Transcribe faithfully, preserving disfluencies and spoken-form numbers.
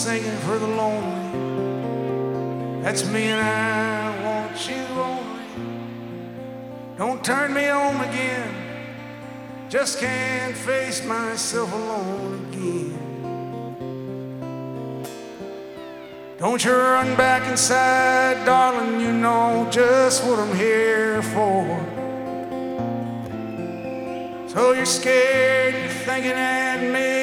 singing for the lonely. That's me and I want you only. Don't turn me on again. Just can't face myself alone again. Don't you run back inside, darling, you know just what I'm here for. So you're scared, you're thinking at me,